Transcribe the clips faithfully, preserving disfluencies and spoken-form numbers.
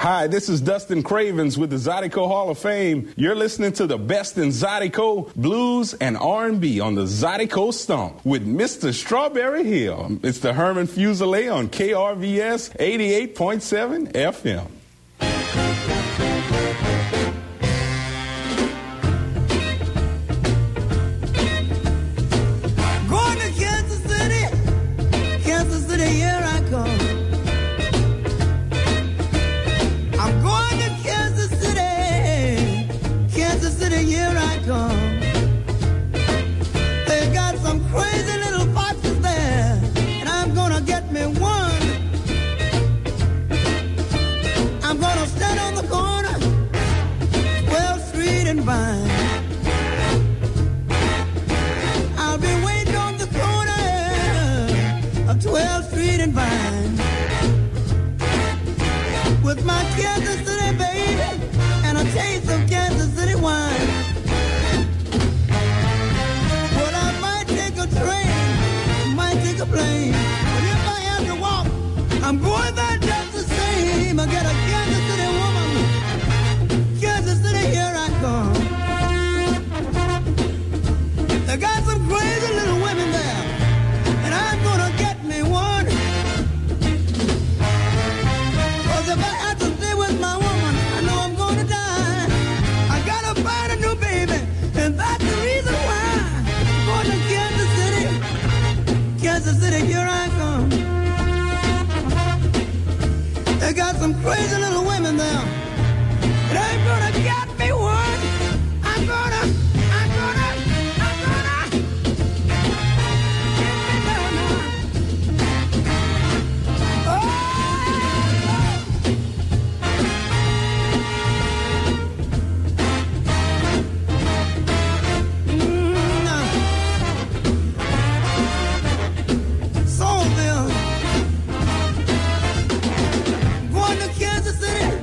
Hi, this is Dustin Cravens with the Zydeco Hall of Fame. You're listening to the best in Zydeco, blues, and R and B on the Zydeco Stomp with Mister Strawberry Hill. It's the Herman Fusilier on K R V S eighty-eight point seven F M. Going to Kansas City, Kansas City, here I come. I'm going to Kansas City, Kansas City, here I come. They got some crazy little foxes there, and I'm gonna get me one. I'm gonna stand on the corner, twelfth Street and Vine. I'll be waiting on the corner of twelfth Street and Vine with my Kansas City baby and a taste of Kansas City wine. Well, I might take a train, might take a plane, but if I have to walk, I'm going there just the same. I get a Kansas City woman, Kansas City, here I come. They got some crazy little women there, and I'm gonna get me one. Cause if I have to stay with my woman, I know I'm gonna die. I gotta find a new baby, and that's the reason why I'm going to Kansas City. Kansas City, here I come. They got some crazy little women there, and I'm gonna get me one. I'm gonna, I'm gonna, I'm gonna get me down now. Oh! Soulville, going to Kansas City,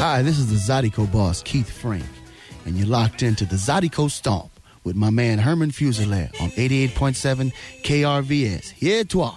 Hi, this is the Zydeco boss, Keith Frank, and you're locked into the Zydeco Stomp with my man Herman Fuselier on eighty-eight point seven K R V S. Here toi.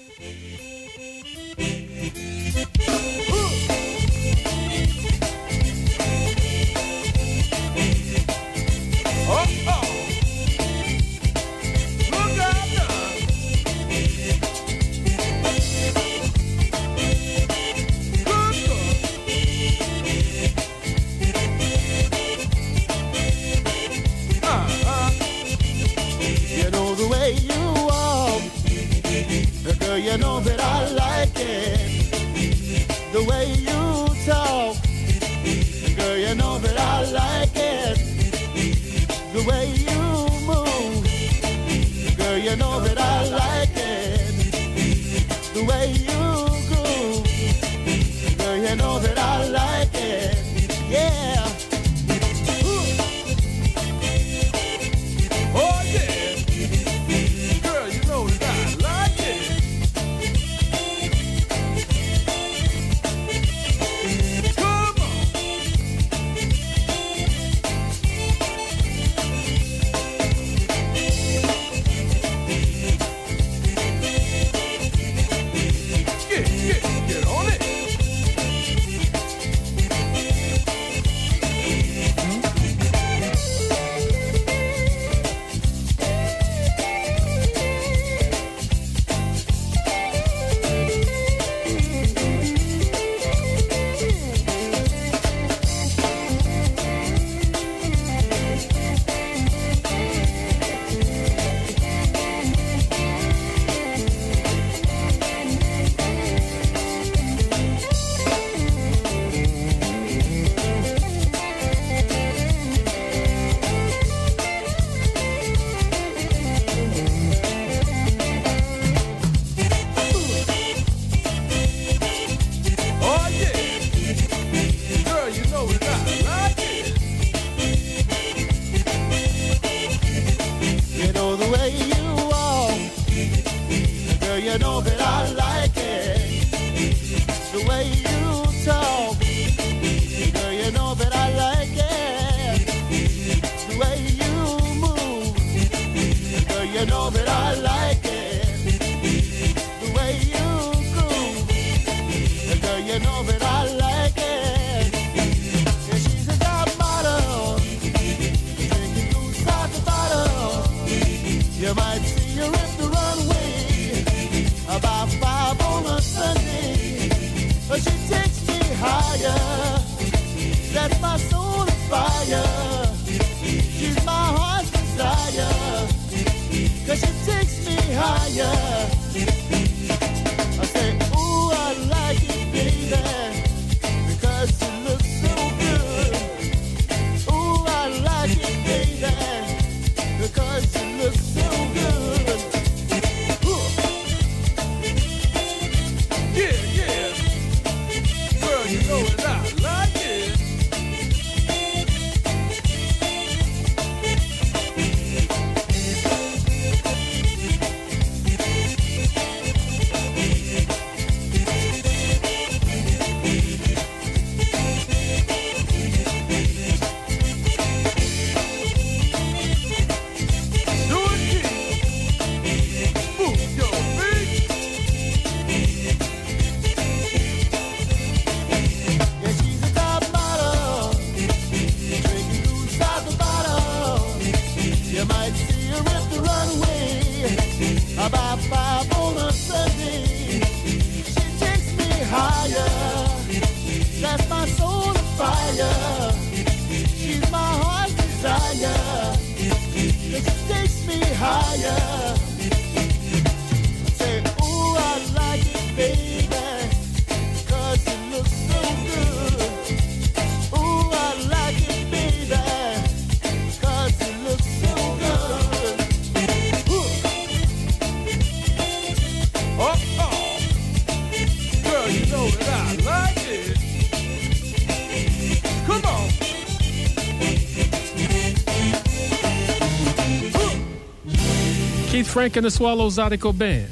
You know that I like it, the way you talk. Girl, you know that I like it, the way you move. Girl, you know that I like it, the way you groove. Girl, you know that I like it, yeah. Oh yeah, girl, you know that I like it. Keith Frank and the Swallow Zydeco Band.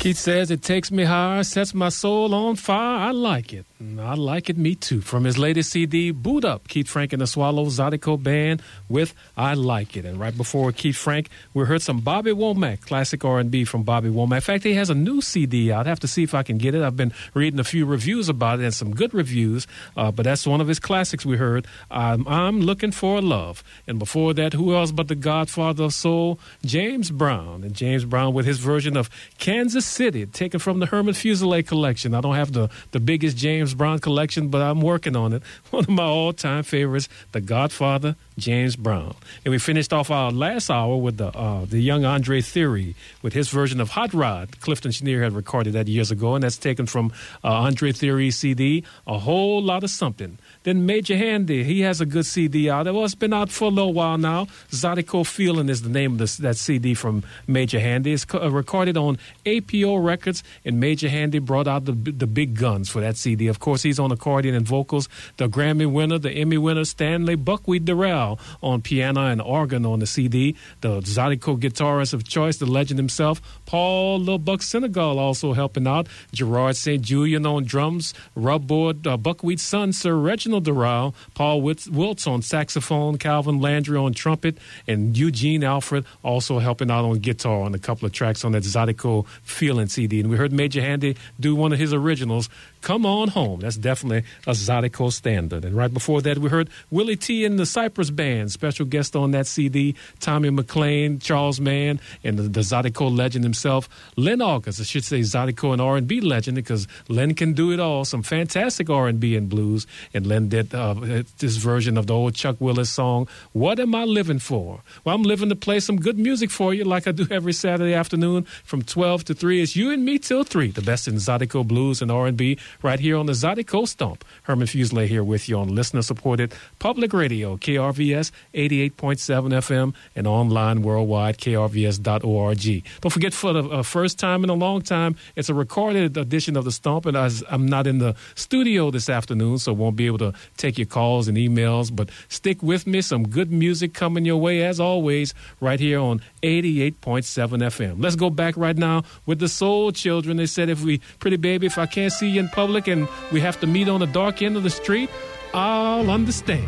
Keith says it takes me higher, sets my soul on fire. I like it. I like it, me too. From his latest C D, Boot Up, Keith Frank and the Swallows Zydeco Band with I Like It. And right before Keith Frank, we heard some Bobby Womack, classic R and B from Bobby Womack. In fact, he has a new C D out. I have to see if I can get it. I've been reading a few reviews about it and some good reviews, uh, but that's one of his classics we heard, I'm, I'm Looking for Love. And before that, who else but the Godfather of Soul, James Brown. And James Brown with his version of Kansas City, taken from the Herman Fuselier collection. I don't have the, the biggest James Brown collection, but I'm working on it. One of my all-time favorites, The Godfather, James Brown. And we finished off our last hour with the uh, the young Andre Theory with his version of Hot Rod. Clifton Chenier had recorded that years ago, and that's taken from uh, Andre Theory's C D, A Whole Lot of Something. Then Major Handy, he has a good C D out. Well, it's been out for a little while now. Zydeco Feeling is the name of this, that C D from Major Handy. It's co- uh, recorded on A P O Records, and Major Handy brought out the, the big guns for that C D. Of course, he's on accordion and vocals. The Grammy winner, the Emmy winner, Stanley Buckwheat Durrell on piano and organ on the C D. The Zydeco guitarist of choice, the legend himself, Paul Lil Buck Senegal, also helping out. Gerard Saint Julian on drums. Rubboard, uh, Buckwheat's son, Sir Reginald Durrell. Paul Wiltz, Wiltz on saxophone. Calvin Landry on trumpet. And Eugene Alfred also helping out on guitar on a couple of tracks on that Zydeco Feeling C D. And we heard Major Handy do one of his originals, Come On Home. That's definitely a Zydeco standard. And right before that, we heard Willie T and the Cypress Band. Special guest on that C D, Tommy McLean, Charles Mann, and the, the Zydeco legend himself, Len August. I should say Zydeco and R and B legend, because Len can do it all. Some fantastic R and B and blues. And Len did uh, this version of the old Chuck Willis song, What Am I Living For? Well, I'm living to play some good music for you, like I do every Saturday afternoon from twelve to three. It's you and me till three. The best in Zydeco blues and R and B right here on the Zydeco Stomp. Herman Fuselier here with you on listener-supported public radio, K R V S eighty-eight point seven F M, and online worldwide, K R V S dot org. Don't forget, for the uh, first time in a long time, it's a recorded edition of the Stomp, and I, I'm not in the studio this afternoon, so won't be able to take your calls and emails, but stick with me. Some good music coming your way, as always, right here on eighty-eight point seven F M. Let's go back right now with the Soul Children. They said, if we, pretty baby, if I can't see you in public and we have to meet on the dark end of the street, I'll understand.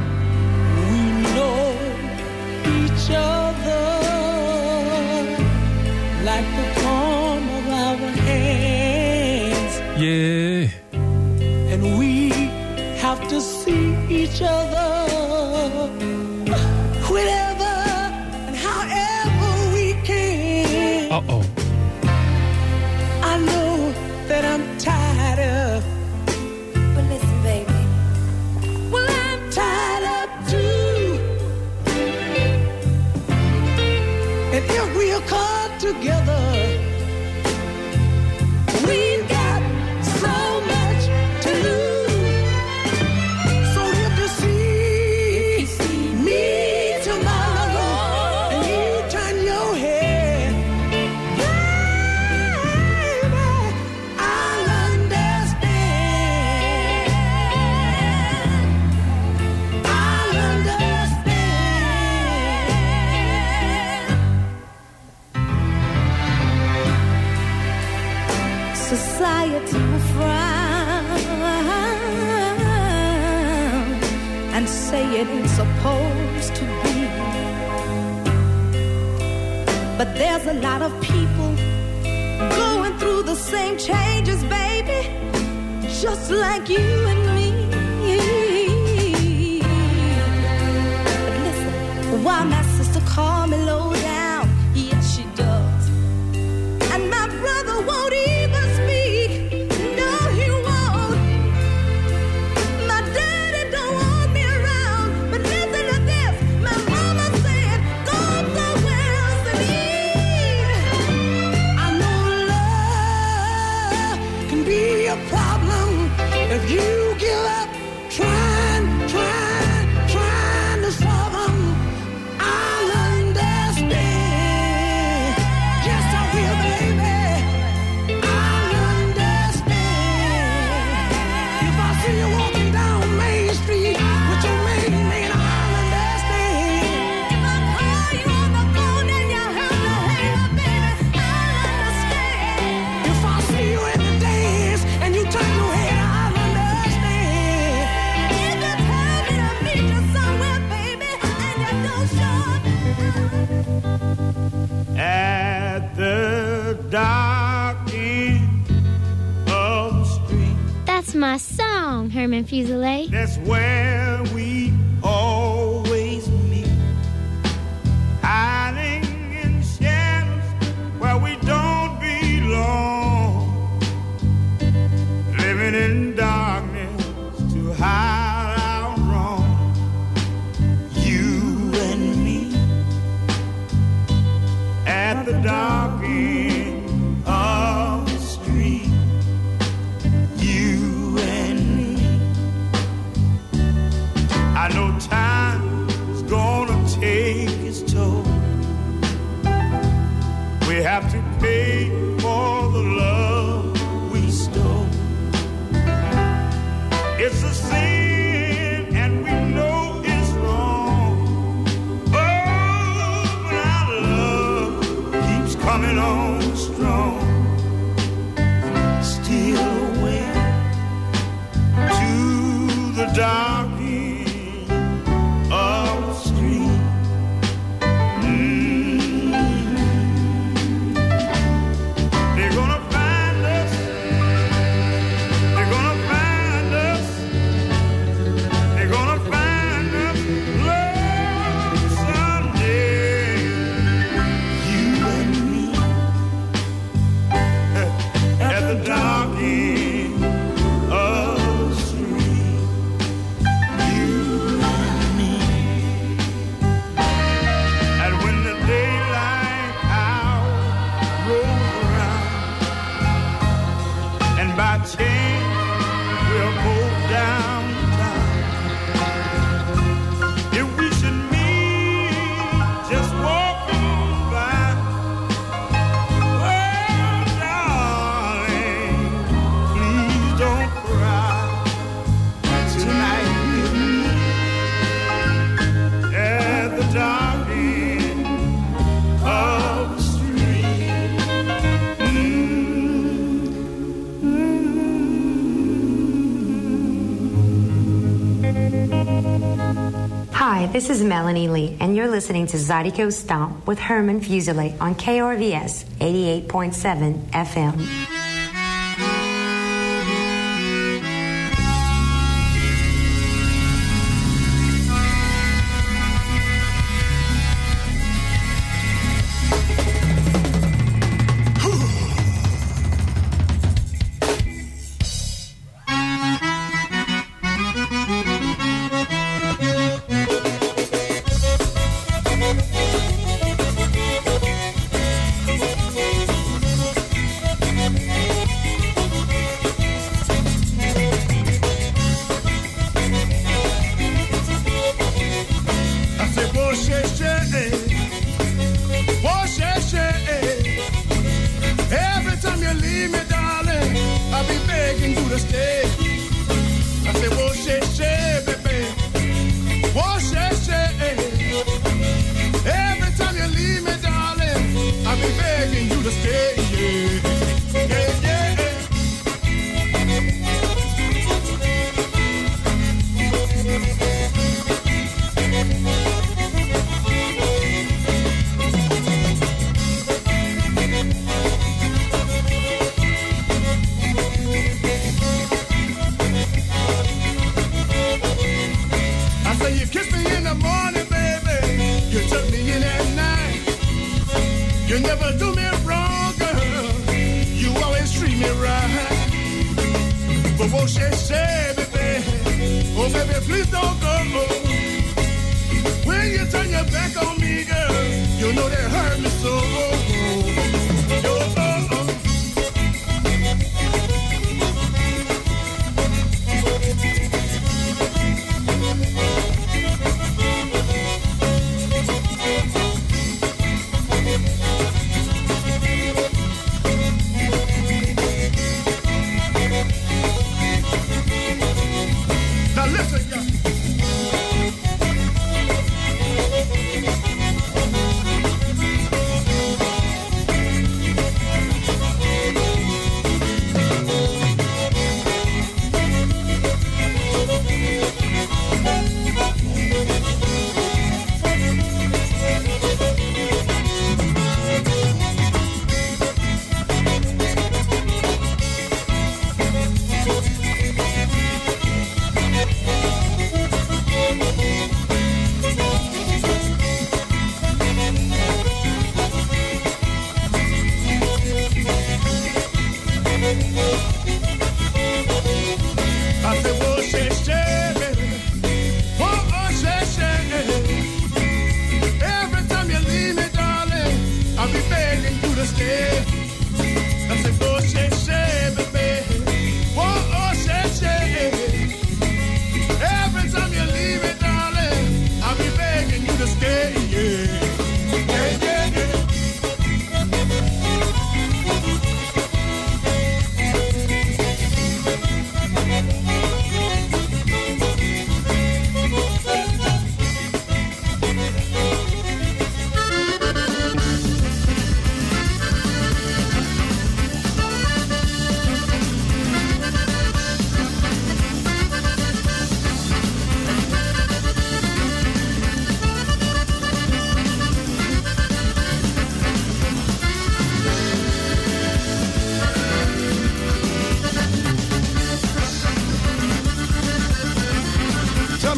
We know each other like the palm of our hands. Yeah. And we have to see each other whenever and however we can. Uh-oh. I know that I'm tired of. But listen, baby. Well, I'm tired of too. And if we'll come together, we've got so much to lose. So if you see, if you see me tomorrow, and you turn your head, baby, I'll understand. I'll understand. Society will frown and say it ain't supposed to be. But there's a lot of people going through the same changes, baby, just like you and me. But listen, why my sister call me low down? Yes, she does. And my brother won't even speak. No, he won't. My daddy don't want me around. But listen to this. My mama said, go somewhere else and eat. I know love can be a problem if you give up trying, trying, trying to solve them. I'll understand. my song, Herman Fuselier. That's where we always meet, hiding in shadows where we don't belong, living in darkness to hide our wrong. You and me at the dark end of the street. You and me. I know time is gonna take its toll. We have to pay for the love we stole. It's a sin and we know it's wrong. Oh, but our love keeps coming on strong. Still away to the dark end of the street. Mm. They're gonna find us. They're gonna find us. They're gonna find us. Love someday. You and me at the dark end of the street. You and me. And when the daylight hour rolls around, and by chance we're both downtown, if we should meet just walking by, oh, darling, please don't cry. Tonight with me at the dark end of the street. Hi, this is Melanie Lee, and you're listening to Zydeco Stomp with Herman Fuselier on K R V S eighty-eight point seven F M. I said, whoa, shit, shit, whoa, shit, shit. Every time you leave me, darling, I'll be begging you to stay. I said, whoa, shit, shit, baby, whoa, shit, shit. Every time you leave me, darling, I'll be begging you to stay. Yeah, yeah, yeah. I say you kiss me in the morning, baby. You took me in at night. You never do me wrong, girl. You always treat me right. But what she said, baby, oh baby, please don't go. When you turn your back on me, girl, you know that hurt me so. Oh, oh, oh. Now listen, y'all.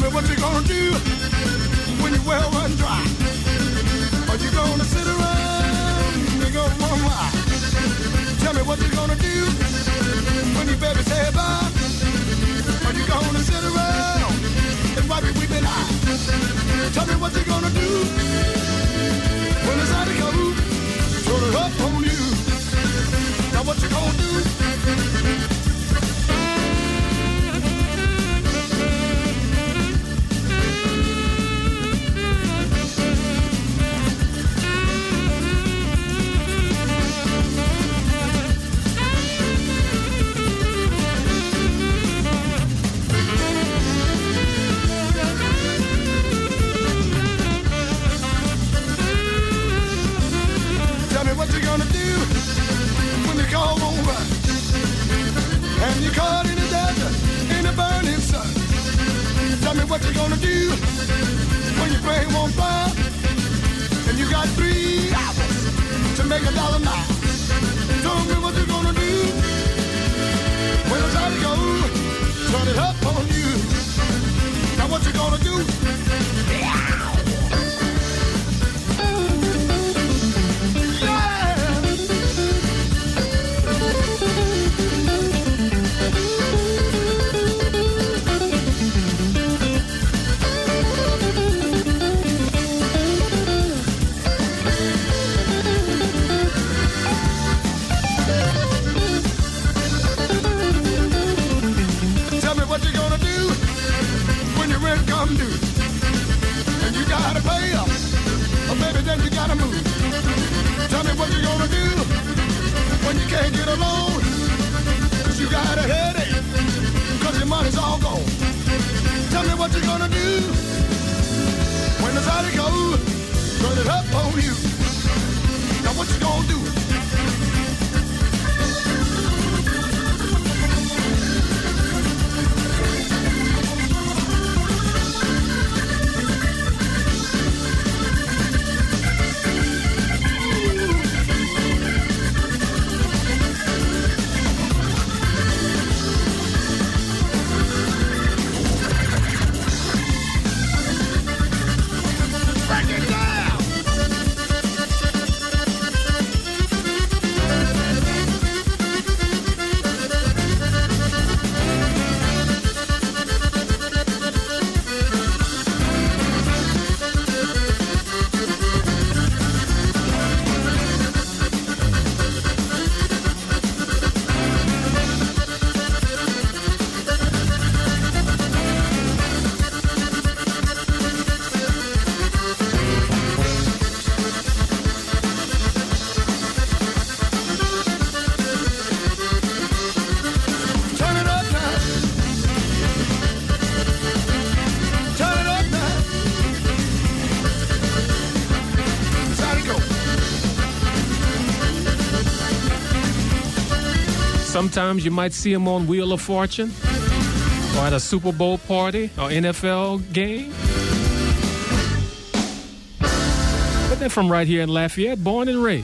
me what you're gonna do when your well run dry. Are you gonna sit around and go one while? Tell me what you're gonna do when your baby say bye. Are you gonna sit around and wipe your weeping eye? Tell me what you're gonna do when the sun goes, turn it up on you. Now what you gonna do? What you gonna do when you call over and you're caught in the desert in the burning sun? Tell me what you gonna do when your brain won't fly and you got three hours to make a dollar now. Tell me what you gonna do when the sun goes, turn it up on you. Now what you gonna do? Yeah. Come due, and you gotta pay up, or maybe then you gotta move. Tell me what you gonna do when you can't get a loan, cause you got a headache, cause your money's all gone. Tell me what you gonna do when the sun goes, turn it up on you. Now what you gonna do? Sometimes you might see him on Wheel of Fortune or at a Super Bowl party or N F L game. But they're from right here in Lafayette, born and raised.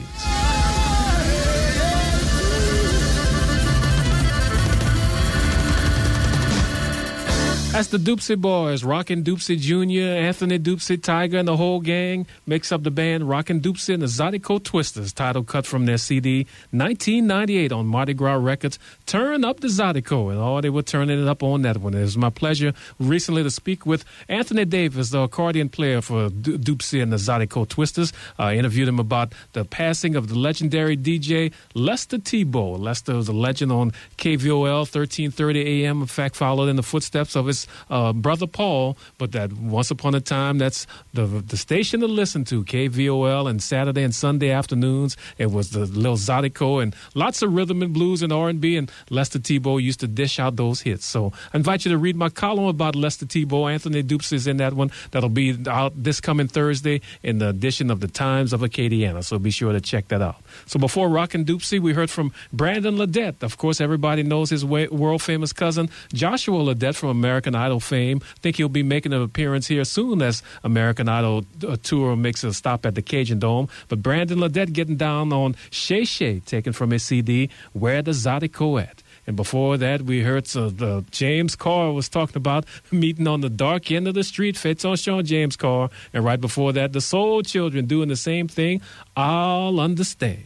That's the Doopsie Boys, Rockin' Doopsie Junior, Anthony Doopsie, Tiger, and the whole gang makes up the band Rockin' Doopsie and the Zydeco Twisters, title cut from their C D nineteen ninety-eight on Mardi Gras Records, Turn Up the Zydeco, and oh, they were turning it up on that one. It was my pleasure recently to speak with Anthony Davis, the accordion player for Do- Doopsie and the Zydeco Twisters. I interviewed him about the passing of the legendary D J Lester Tebow. Lester was a legend on K V O L, thirteen thirty A M, in fact, followed in the footsteps of his Uh, brother Paul, but that once upon a time, that's the the station to listen to, K V O L, and Saturday and Sunday afternoons. It was the little Zydeco and lots of rhythm and blues and R and B, and Lester Tebow used to dish out those hits. So I invite you to read my column about Lester Tebow. Anthony Doopsie is in that one. That'll be out this coming Thursday in the edition of the Times of Acadiana, so be sure to check that out. So before Rockin' Doopsie, we heard from Brandon Ledette. Of course, everybody knows his world-famous cousin, Joshua Ledette from American Idol fame. I think he'll be making an appearance here soon as American Idol uh, tour makes a stop at the Cajun Dome. But Brandon Ledette getting down on Shay Shay, taken from his C D, Where the Zydeco At. And before that, we heard so the James Carr was talking about meeting on the dark end of the street, Fats on Sean James Carr. And right before that, the Soul Children doing the same thing, I'll Understand.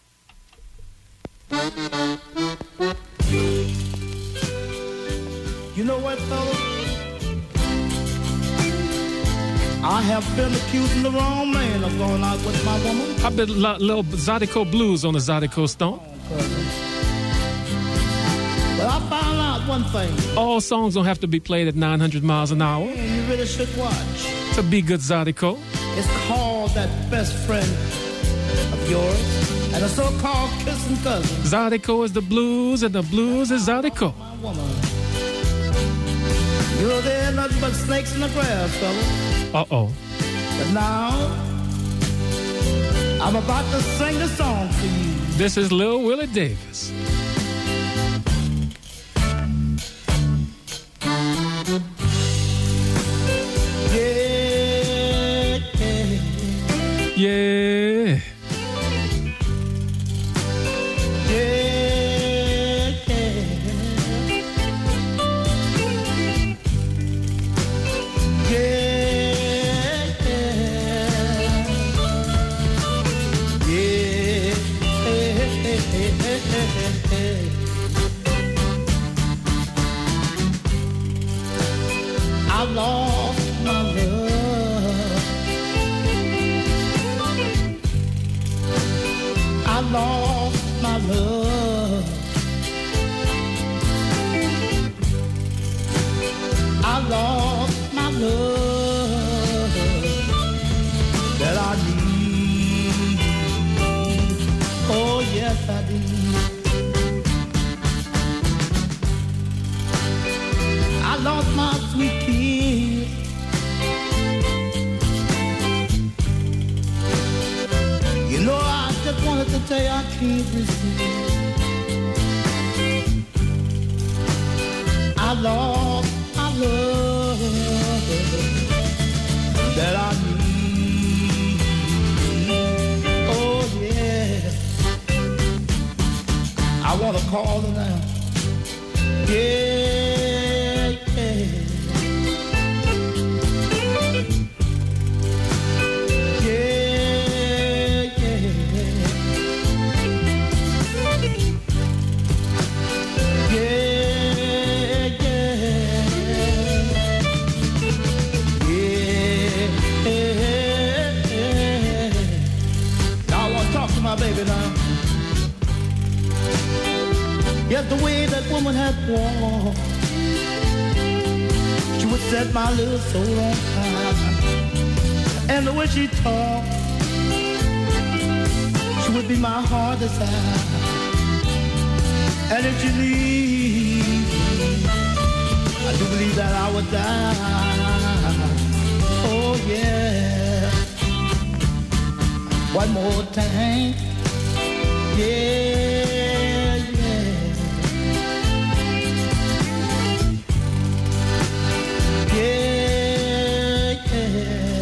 You know what, fellas? I have been accusing the wrong man of going out with my woman. How about a little Zydeco blues on the Zydeco Stomp? But I found out one thing. All songs don't have to be played at nine hundred miles an hour. And you really should watch. To be good Zydeco. It's called That Best Friend of Yours, and a so-called kissing cousin. Zydeco is the blues, and the blues is Zydeco. My woman. You know there ain't nothing but snakes in the grass, fellas. Uh-oh. But now, I'm about to sing a song for you. This is Lil Willie Davis. Yeah, yeah. Yeah. I lost my love. I lost my love. I lost my love that I need. Oh, yes, I did. I lost my sweet kiss. You know, I just wanted to tell you I can't resist. I lost my love that I need. Oh, yeah. I want to call her now. Yeah. Baby now. Yes, the way that woman had walked, she would set my little soul on fire. And the way she talked, she would be my heart desire. And if she leaves me, I do believe that I would die. Oh yeah. One more time. Yeah, yeah. Yeah, yeah.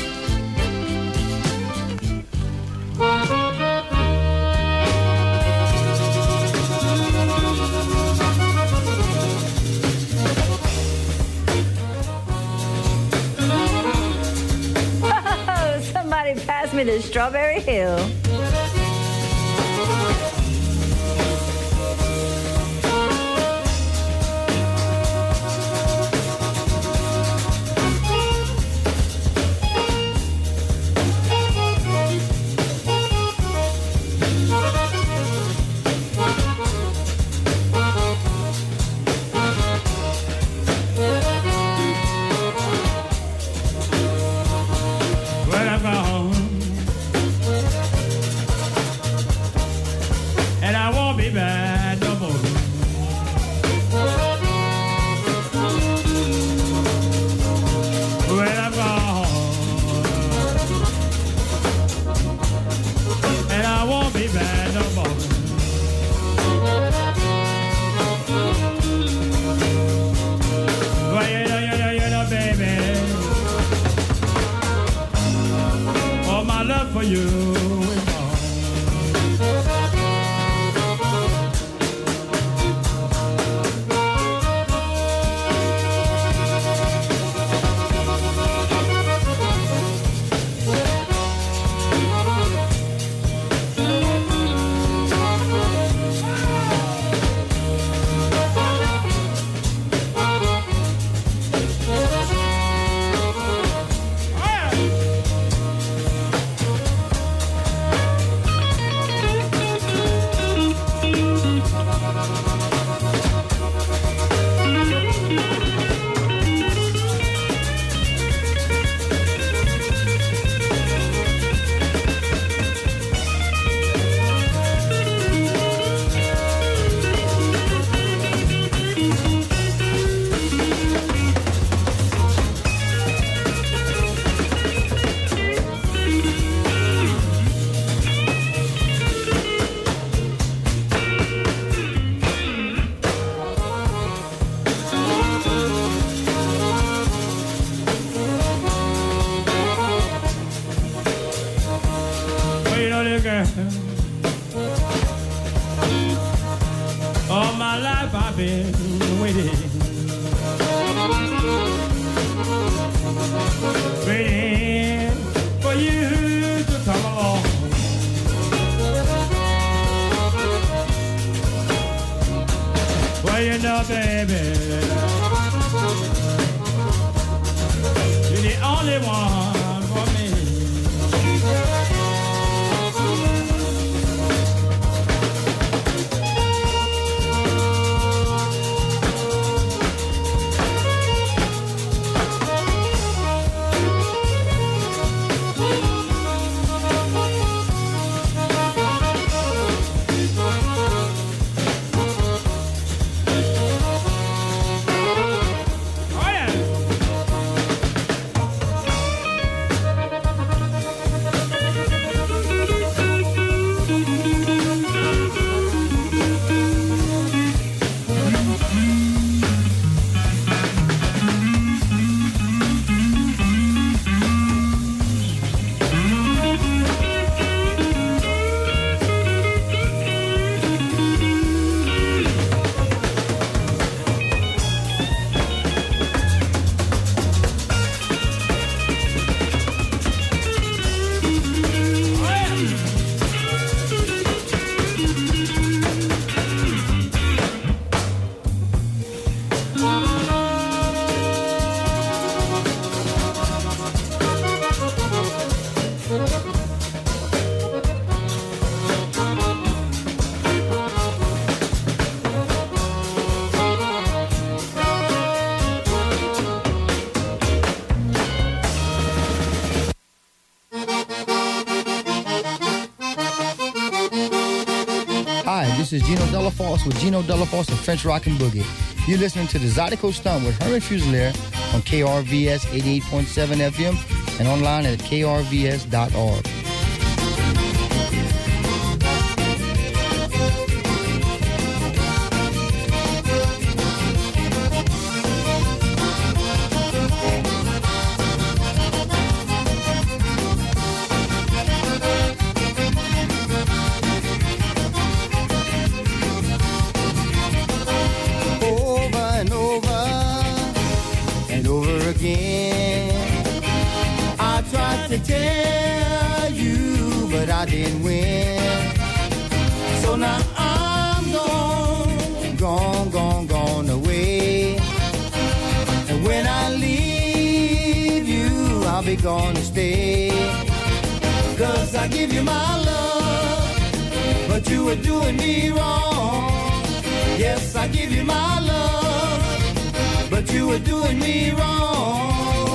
Oh, somebody pass me the Strawberry Hill. is Gino Delafosse with Gino Delafosse and French Rockin' Boogie. You're listening to the Zydeco Stomp with Herman Fusilier on K R V S eighty-eight point seven F M and online at K R V S dot org. Tell you, but I didn't win. So now I'm gone, gone, gone, gone away. And when I leave you, I'll be gone to stay. Cause I give you my love, but you were doing me wrong. Yes, I give you my love, but you were doing me wrong.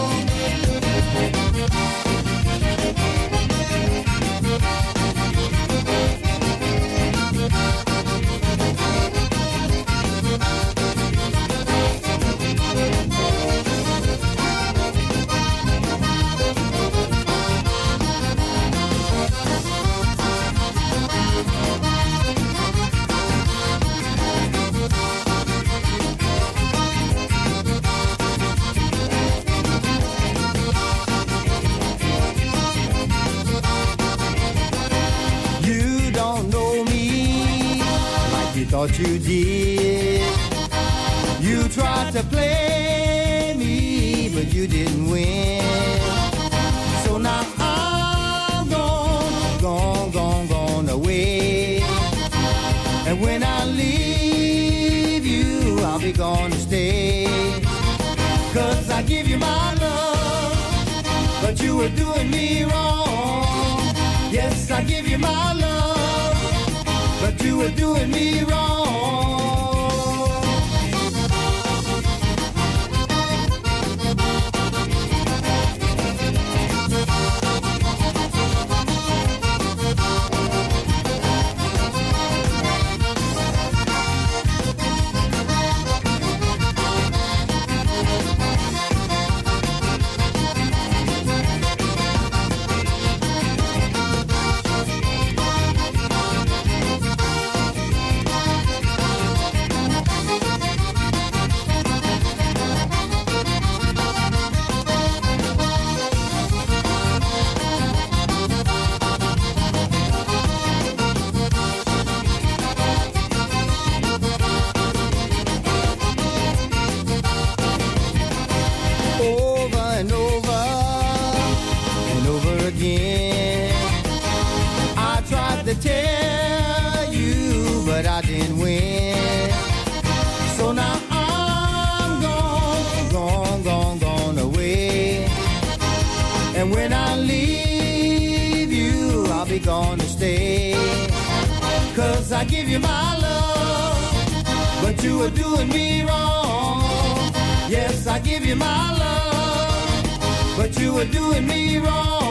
Thought you did. You tried to play me, but you didn't win. So now I'm gone, gone, gone, gone away. And when I leave you, I'll be gone to stay. Cause I give you my love, but you were doing me wrong. Yes, I give you my love, but you were doing me wrong. Tell you, but I didn't win. So now I'm gone, gone, gone, gone away. And when I leave you, I'll be gone to stay. Cause I give you my love, but you were doing me wrong. Yes, I give you my love, but you were doing me wrong.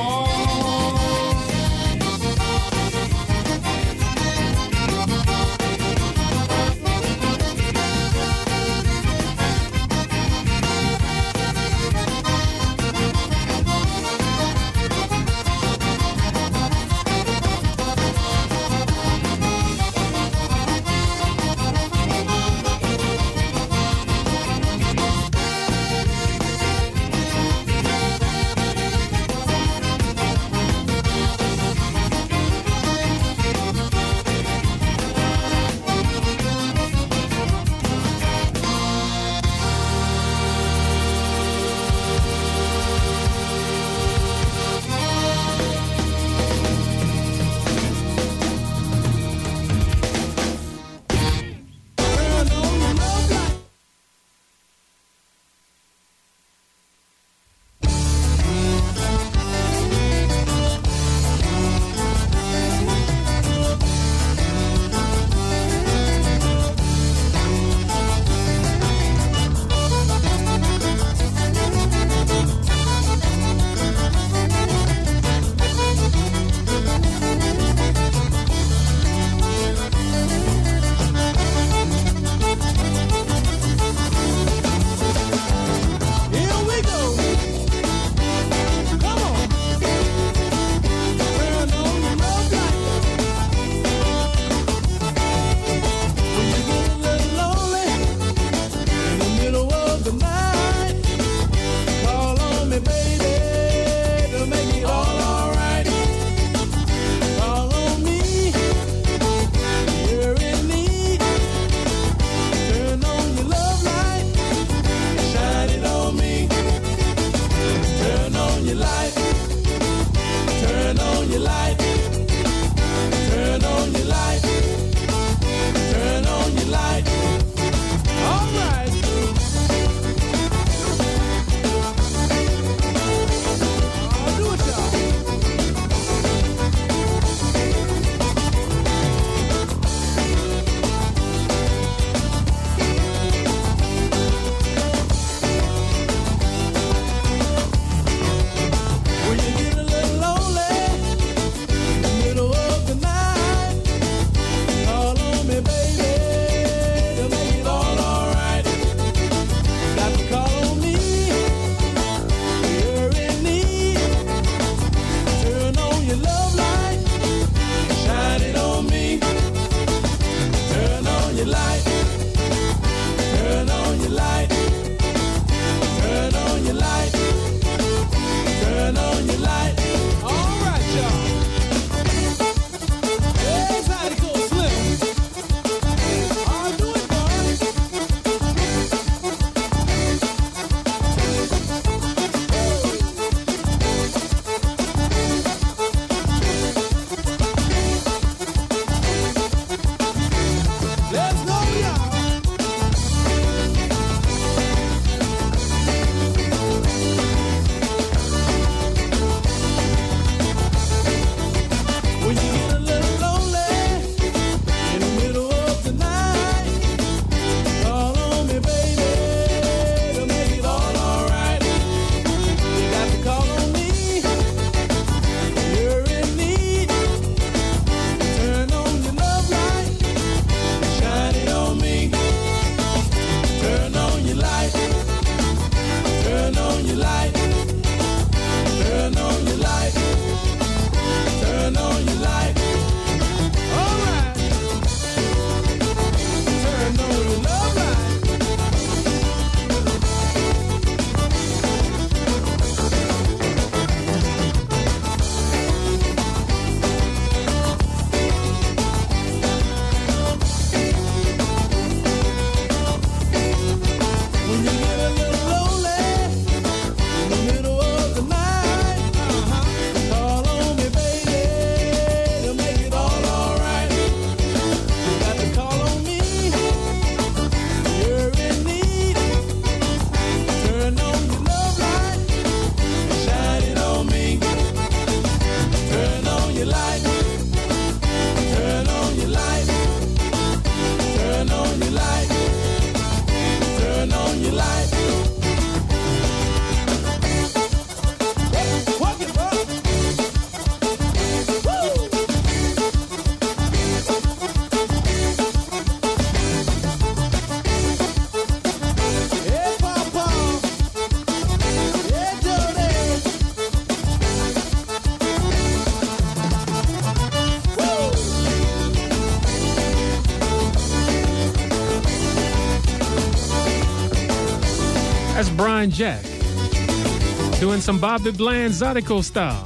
Brian Jack doing some Bobby Bland Zydeco style.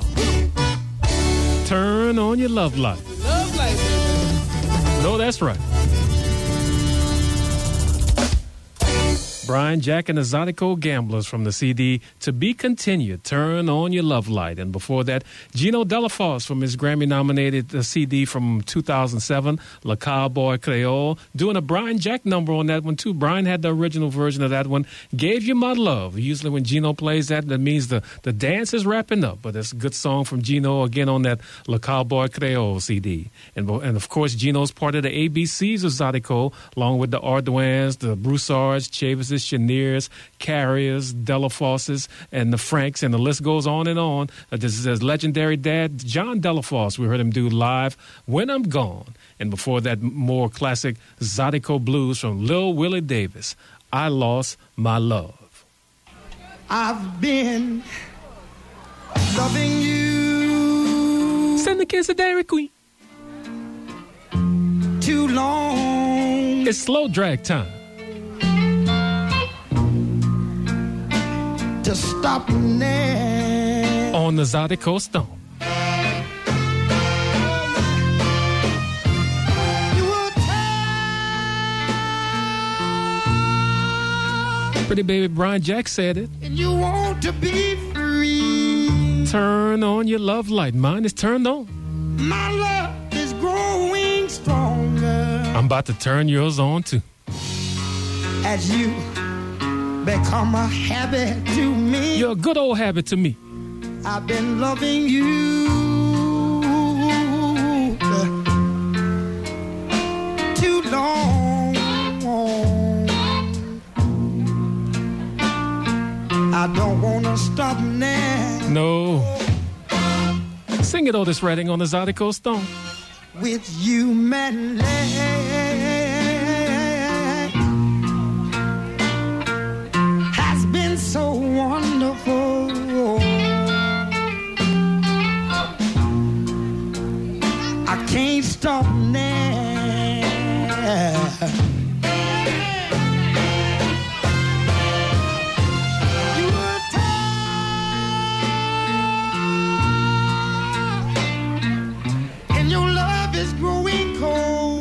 Turn on your love light. Love light, baby. No, that's right. Brian Jack and the Zydeco Gamblers from the C D To Be Continued, Turn on Your Love Light. And before that, Gino Delafosse from his Grammy-nominated C D from two thousand seven, Le Cowboy Creole, doing a Brian Jack number on that one, too. Brian had the original version of that one, Gave You My Love. Usually when Gino plays that, that means the, the dance is wrapping up. But it's a good song from Gino, again, on that Le Cowboy Creole C D. And, and of course, Gino's part of the A B Cs of Zydeco, along with the Ardoins, the Broussards, Chavises, Cheniers, Carriers, Delafosses, and the Franks, and the list goes on and on. Uh, this is his legendary dad, John Delafosse. We heard him do live When I'm Gone. And before that, more classic Zydeco blues from Lil Willie Davis, I Lost My Love. I've been loving you. Send the kids to Dairy Queen. Too long. It's slow drag time. To stop now. On the Zydeco Stomp. Pretty baby Brian Jack said it. And you want to be free. Turn on your love light. Mine is turned on. My love is growing stronger. I'm about to turn yours on too. As you become a habit to me. You're a good old habit to me. I've been loving you too long. I don't want to stop now. No. Sing it, Otis Redding, on the Zydeco Stomp. With you, man. So wonderful. I can't stop now. You were tired, and your love is growing cold.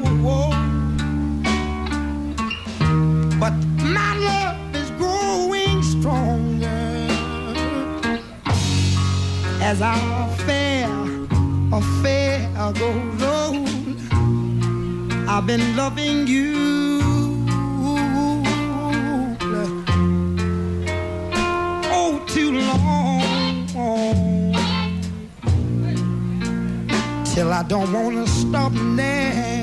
But my love as our affair, affair goes on. I've been loving you oh too long, till I don't want to stop now.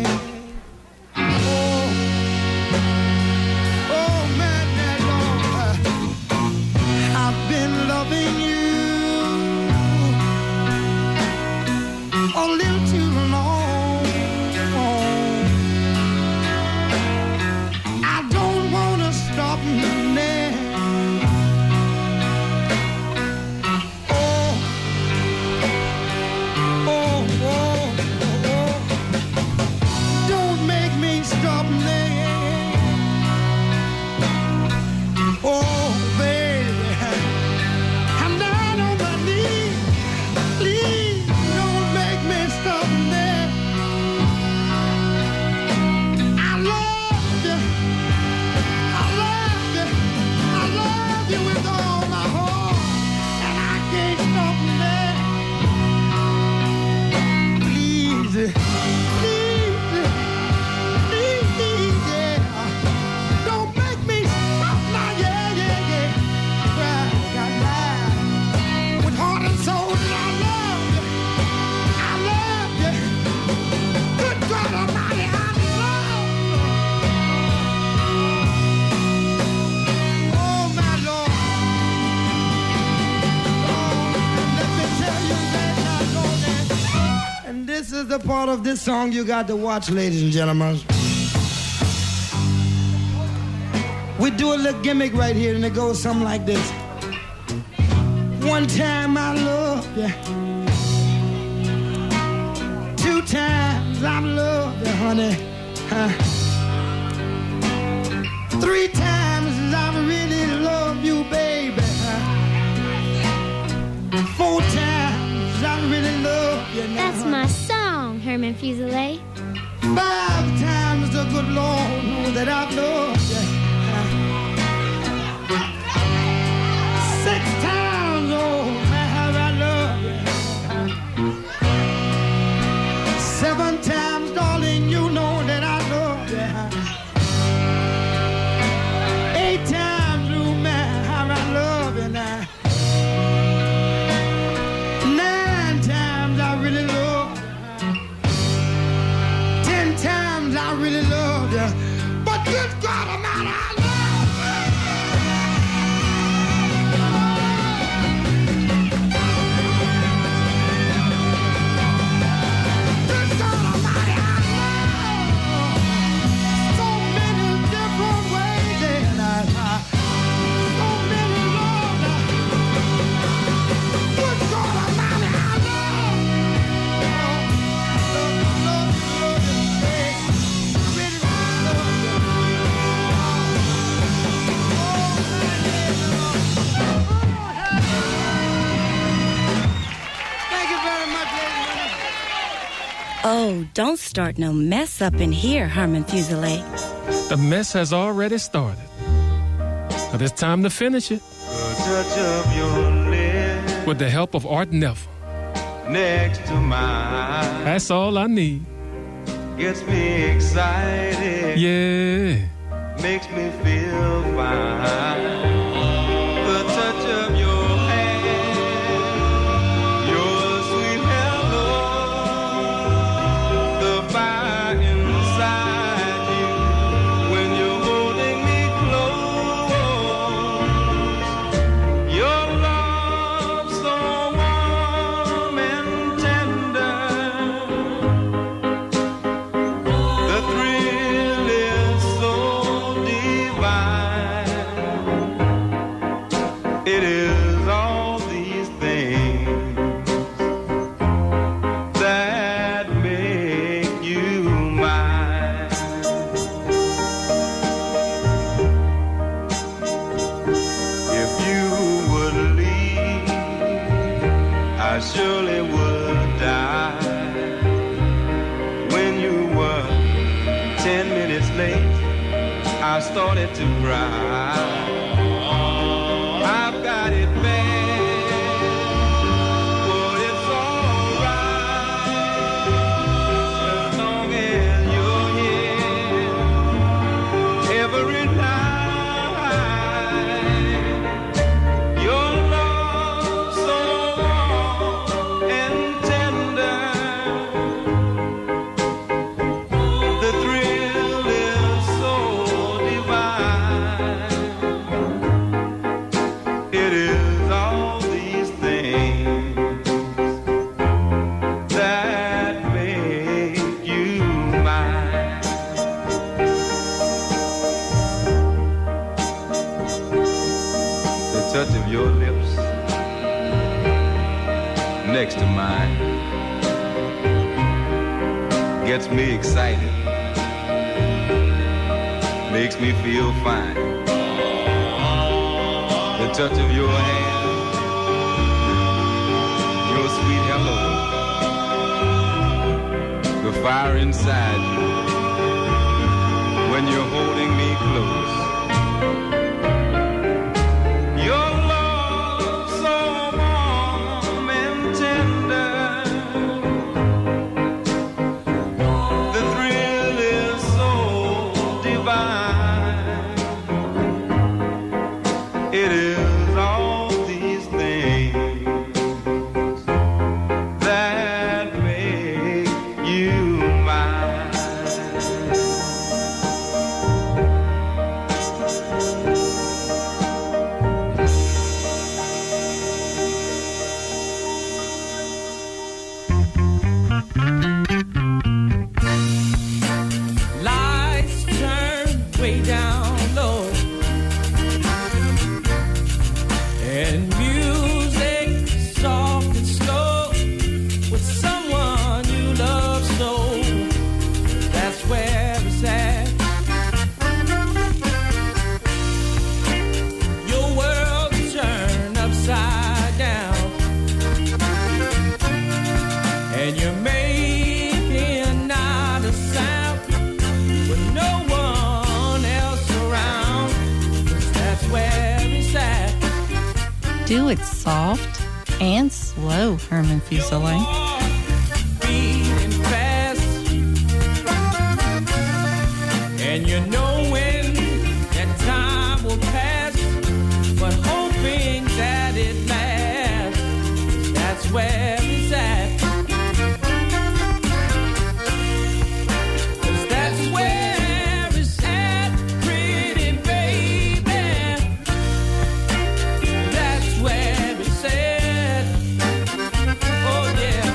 The part of this song you got to watch, ladies and gentlemen. We do a little gimmick right here, and it goes something like this. One time I loved you. Two times I loved you, honey. Huh? Three times I really love you, Oh, don't start no mess up in here, Herman Fuselier. The mess has already started. But it's time to finish it. The touch of your lips with the help of Art Neville. Next to mine. That's all I need. Gets me excited. Yeah. Makes me feel fine. The touch of your hand, your sweet hello, the fire inside you when you're holding me close. Your love so warm and tender. The thrill is so it is all these things that make you mine. If you would leave, I surely would die. When you were ten minutes late, I started to cry. I've got it bad, but it's alright as long as you're here every night. Your love so warm and tender, the thrill is so divine. It is all these things that make you mine. The touch of your lips next to mine gets me excited, makes me feel fine. The touch of your hand, your sweet hello, the fire inside you when you're holding me close. Your love so warm and tender, the thrill is so divine. It is all these things that make you mine. Lights turn way down low, and music soft and slow with someone you love so. That's where it's at. Your world turn upside down, and you're making not a sound with no one else around. 'Cause that's where it's at. Do it soft and slow, Herman Fuselier. Beating fast, and you know when that time will pass, but hoping that it lasts. That's where it's at. 'Cause that's where it's at, pretty baby. That's where it's at. Oh yeah.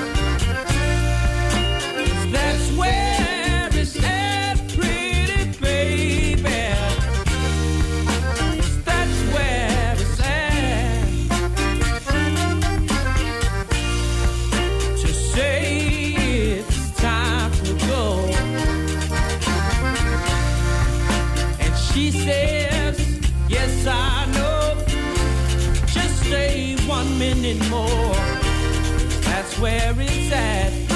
'Cause that's where it's at, pretty baby. 'Cause that's where it's at. To say it's time to go, and she says, yes I know. Just stay one minute more. That's where it's at.